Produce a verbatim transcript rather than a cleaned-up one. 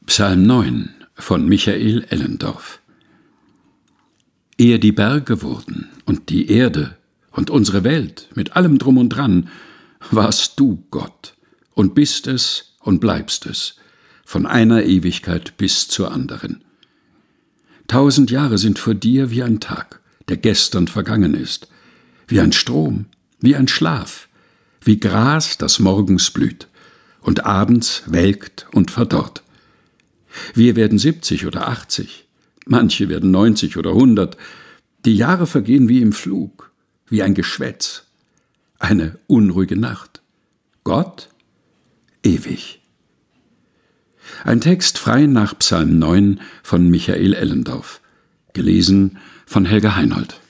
Psalm neun von Michael Ellendorf. Ehe die Berge wurden und die Erde und unsere Welt mit allem Drum und Dran, warst du Gott und bist es und bleibst es, von einer Ewigkeit bis zur anderen. Tausend Jahre sind vor dir wie ein Tag, der gestern vergangen ist, wie ein Strom, wie ein Schlaf, wie Gras, das morgens blüht und abends welkt und verdorrt. Wir werden siebzig oder achtzig, manche werden neunzig oder hundert. Die Jahre vergehen wie im Flug, wie ein Geschwätz, eine unruhige Nacht. Gott ewig. Ein Text frei nach Psalm neun von Michael Ellendorf, gelesen von Helga Heinold.